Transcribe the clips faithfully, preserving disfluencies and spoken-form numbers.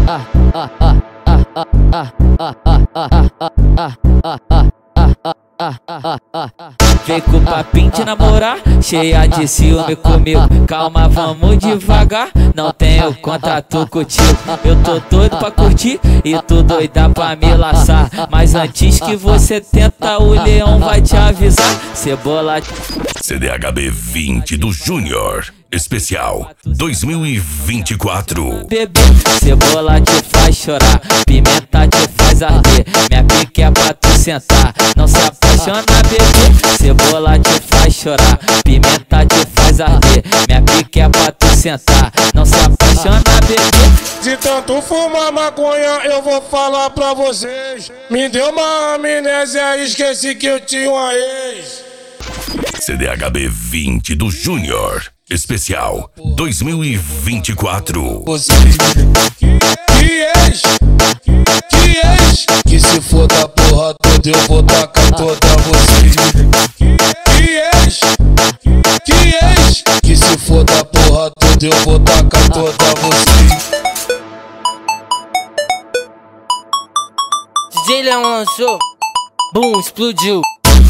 Vem com o papinho de namorar, cheia de ciúme comigo. Calma, vamos devagar, não tenho contato contigo. Eu tô doido pra curtir e tu doida pra me laçar. Mas antes que você tenta, o leão vai te avisar. Cebola C D H B vinte do Júnior Especial dois mil e vinte e quatro. Bebê, cebola te faz chorar, pimenta te faz arder. Minha pique é pra tu sentar, não se apaixona, bebê. Cebola te faz chorar, pimenta te faz arder. Minha pique é pra tu sentar, não se apaixona, bebê. De tanto fumar maconha, eu vou falar pra vocês. Me deu uma amnésia, esqueci que eu tinha uma ex. C D H B vinte do Júnior Especial dois mil e vinte e quatro. Vocês que ex, que ex, que se for da porra toda eu vou tacar toda vocês. Que ex, que ex, que se for da porra toda eu vou tacar toda vocês. D J Leão lançou, boom, explodiu.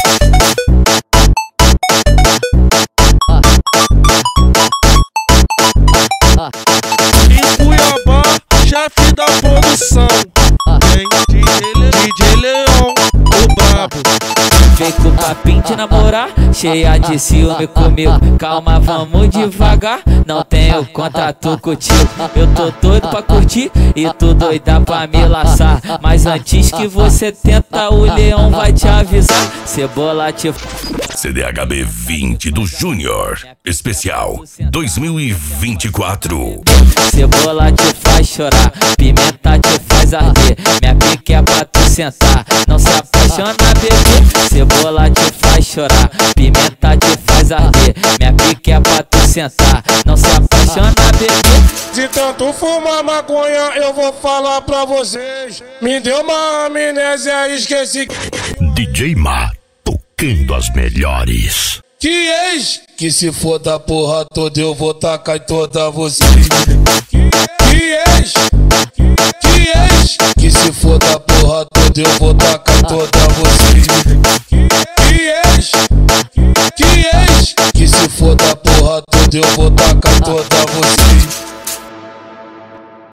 Em Cuiabá, chefe da produção, vem D J Leão, o brabo. Vem com o papinho de namorar, cheia de ciúme comigo. Calma, vamos devagar, não tenho contato contigo. Eu tô doido pra curtir e tu doida pra me laçar. Mas antes que você tenta, o leão vai te avisar. Cebola te... C D H B vinte do Júnior Especial dois mil e vinte e quatro. Cebola te faz chorar, pimenta te faz arder. Minha pique é pra tu sentar, não se apaixona, bebê. Cebola te faz chorar, pimenta te faz arder. Minha pique é pra tu sentar, não se apaixona, bebê. De tanto fumar maconha, eu vou falar pra vocês. Me deu uma amnésia, esqueci D J Ma tocando as melhores. que ex, que se for da porra toda eu vou tacar em toda vocês. Que ex, que ex, que se for da porra toda eu vou tacar em toda vocês. Que ex, que ex, que se for da porra toda eu vou tacar em toda vocês.